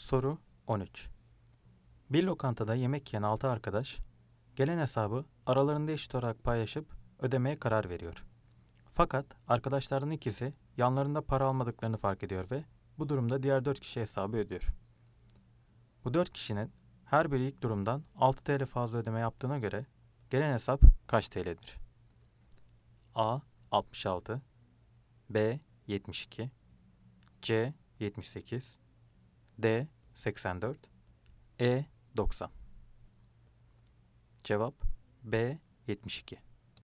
Soru 13. Bir lokantada yemek yiyen 6 arkadaş, gelen hesabı aralarında eşit olarak paylaşıp ödemeye karar veriyor. Fakat arkadaşlardan ikisi yanlarında para almadıklarını fark ediyor ve bu durumda diğer 4 kişi hesabı ödüyor. Bu 4 kişinin her biri ilk durumdan 6 TL fazla ödeme yaptığına göre gelen hesap kaç TL'dir? A. 66, B. 72, C. 78, D. 84, E. 90. Cevap B. 72.